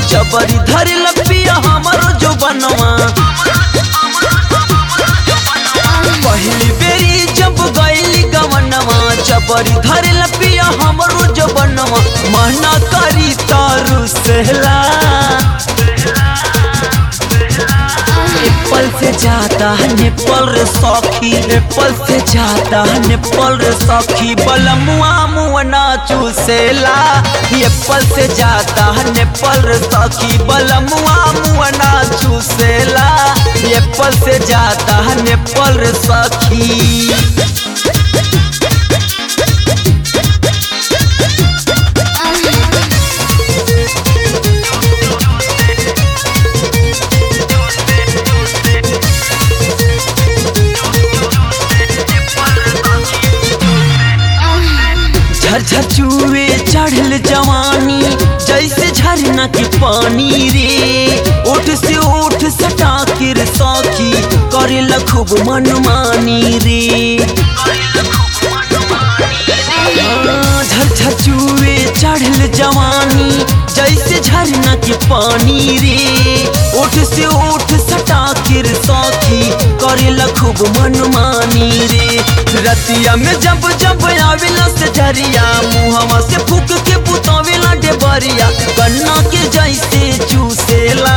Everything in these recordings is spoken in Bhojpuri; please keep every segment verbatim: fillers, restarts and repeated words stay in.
जबरी धरे लपिया हमारो जो बनवा। पहली बेरी जब गईली गवनवा जबरी धरे लपिया हमारो जो बनवा। मना करी तारू सहला एप्पल से जाता है नेपाल रे सखी। एप्पल से जाता है नेपाल रे सखी बलमुआ मुअना चूसेला। एप्पल से जाता है नेपाल रे सखी बलमुआ मुअना चूसेला। एप्पल से जाता है नेपाल रे सखी। झरझर चूहे चढ़ल जवानी जैसे झरना के पानी रे। ओठ से ओठ सटा के रे सखी करेला खूब मनमानी रे। झरझर चूहे चढ़ल जवानी जैसे झरना के पानी रे। ओठ से ओठ सटा के रे सखी करेला खूब मनमानी रे। रतिया में जब जब आवेला से झरिया मुहवा से फूक के पुतावेला डेबरिया। गन्ना के जैसे चूसेला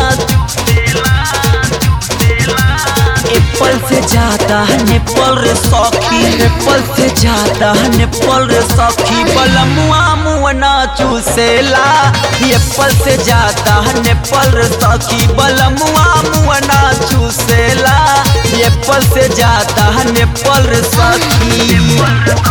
एप्पल से जाता है नेपाल रे सखी। एप्पल से जाता है नेपाल रे सखी बलमुआ मुअना चूसेला। एप्पल से जाता है नेपाल रे सखी बलमुआ मुअना चूसेला। एप्पल से जाता है नेपाल रे सखी।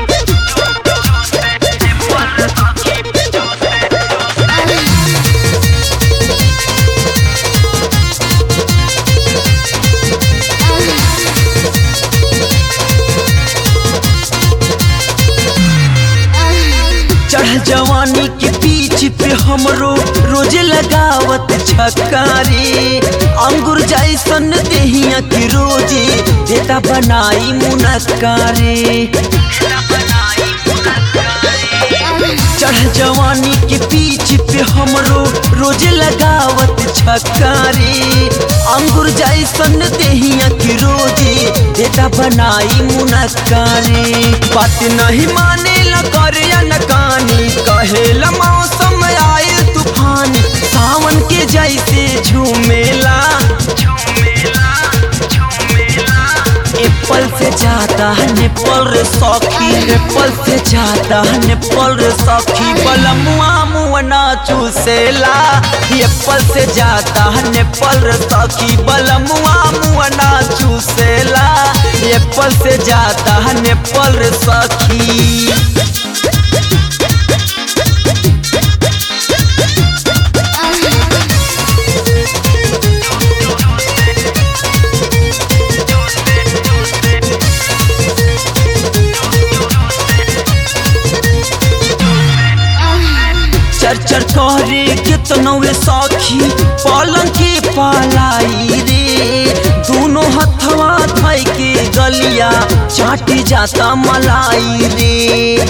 चढ़ जवानी के पीछ पे हमरो रोजे लगावत छक्का रे। अंगूर जैसन देहिया के रोजे देता बनाई मुनक्का रे। चढ़ जवानी के पीछ पे हमरो रोजे लगावत छक्का रे। अंगूर जैसन देहिया के रोजे देता बनाई मुनक्का रे। बात नहीं माने ला करे या नकानी कहेला मौसम आए तूफानी। सावन के जैसे झूमेला एप्पल से जाता है नेपाल रे सखी। एप्पल से जाता है नेपाल रे सखी बलमुआ मुअना चूसेला। एप्पल से जाता है नेपाल रे सखी बलमुआ मुअना चूसेला। एप्पल से जाता है नेपाल रे सखी। चर करे कितनवे सखी पलंग के पालाई रे। दोनों हथवा धई के गलिया चाटी जाता मलाई रे।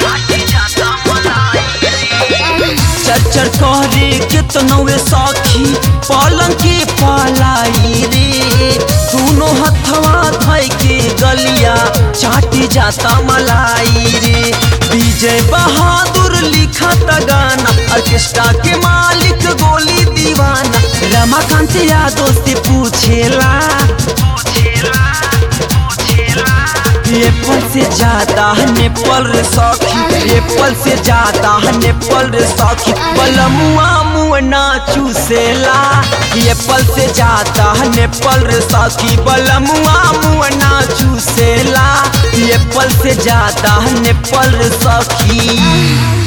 चर चर करे कितनवे सखी पलंग के पालाई रे। दोनों हथवा धई के गलिया चाटी जाता मलाई रे। विजय बहादुर लिखा था गाना ऑर्केस्ट्रा के मालिक गोली दीवाना। रमाकांत यादव से पूछेला एप्पल से जाता है नेपाल रे सखी। एप्पल से जाता है नेपाल रे सखी बलमुआ मुअना चूसेला। एप्पल से जाता है नेपाल रे सखी बलमुआ मुअना चूसेला। एप्पल से जाता है नेपाल रे सखी।